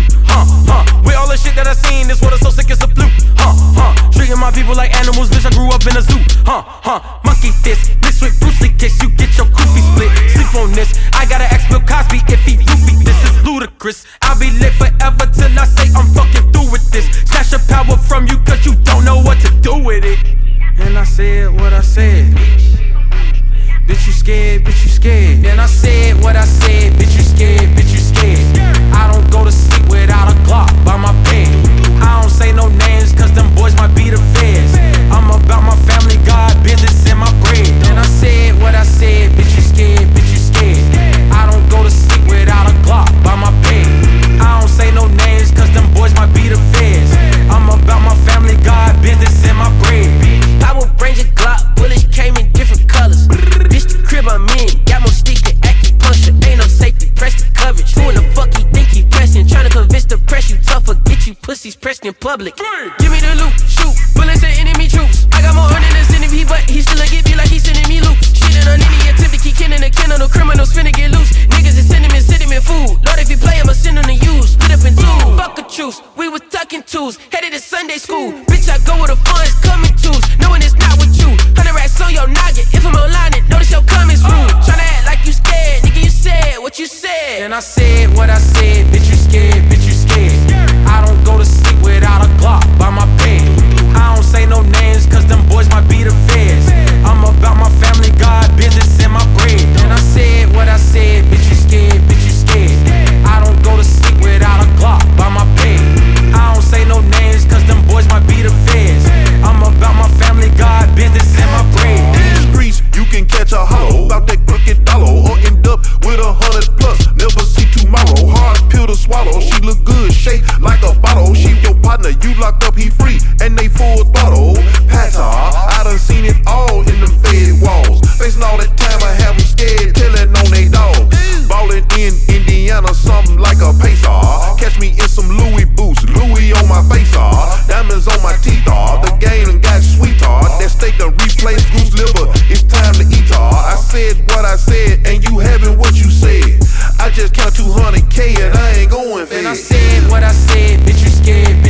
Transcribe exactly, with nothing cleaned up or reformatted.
huh, huh. With all the shit that I seen, this water so sick it's a fluke, huh, huh. Treating my people like animals, bitch, I grew up in a zoo, huh, huh. Monkey fist, mixed with Bruce Lee kicks, you get your goofy split. Sleep on this, I gotta ask Bill Cosby if he goofy. This is ludicrous. I'll be lit forever till I say I'm fucking through with this. Snatch your power from you cause you don't know what to do with it. And I said what I said. Bitch, you scared, bitch, you scared. Then I said what I said, bitch, you scared, bitch, you scared. I don't go to sleep without a Glock by my bed. I don't say no names, cause them boys might be the feds. I'm about my family, God, business, and my bread. Then I said what I said, bitch, you scared, bitch, you scared. I don't go to sleep without a Glock by my bed. I don't say no names, cause them boys might be the feds. I'm about my family, God, business, and my bread. Power Ranger Glock, bullets came in different colors. Bitch, the crib I'm in, got more stick than acupuncture. Ain't no safety, press the coverage. Who in the fuck he think he pressing? Tryna convince the press you tougher, get you pussies pressed in public. Give me the loot, shoot, bullets and enemy troops. I got more earning than sending me, but he still a get me like he sending me loot. Shit on any attempt to keep killing the kennel, no criminals finna get loose. Niggas is sending me, sending me food. Lord, if you play, I'ma send him to you. Split up in two, fuck a truce. We was tucking twos, headed to Sunday school. Bitch, I go where the funds coming twos, knowing it's not with you. Hundred racks on your noggin, if I'm online, it notice your comments rude. Tryna act like you scared, nigga, you said what you said. And I said what I said, bitch, you scared, bitch, you scared. I don't go to sleep without a Glock by my bed. I don't say no names, cause them boys might be the feds. I'm about my family, God, business, and my bread. And I said what I said, bitch, you scared, bitch, you scared. I don't go to sleep without a Glock by my bed. I don't say no names, cause them boys might be the feds. I'm about my family, God, business, and my bread. In the streets, you can catch a hollow about that crooked dollar, or end up with a hundred plus. Never see tomorrow. Hard pill to swallow. She look good, shaped like a bottle. She your partner, you locked up, he free, and they full throttle. Pata, I done seen it all in them fed walls. Facing all that time, I have them scared, telling on they dog. Ballin' in Indiana, something like a pacer. Catch me in some Louis boots, Louis on my face, ah. Diamonds on my teeth, ah. The game done got sweet, ah. That steak done replaced goose liver. It's time to eat, ah. I said what I said, and you having what you said. I just count two hundred K and I ain't going fed. And I said what I said, bitch, you scared.